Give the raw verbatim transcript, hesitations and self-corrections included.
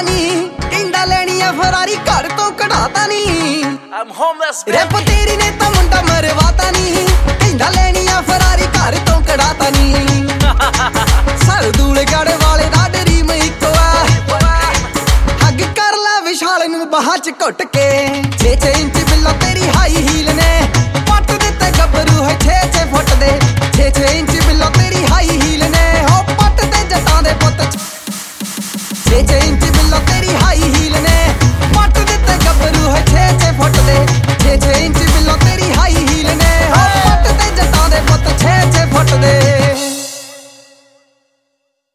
ਕਢਾਤਾ ਨੀ, ਟਿੰਡਾ ਲੈਣੀਆਂ ਫਰਾਰੀ ਘਰ ਤੋਂ ਕਢਾਤਾ ਨੀ। ਰੈਪ ਤੇਰੀ ਨੇ ਤਾਂ ਮੁੰਡਾ ਮਰਵਾਤਾ ਨੀ, ਟਿੰਡਾ ਲੈਣੀਆਂ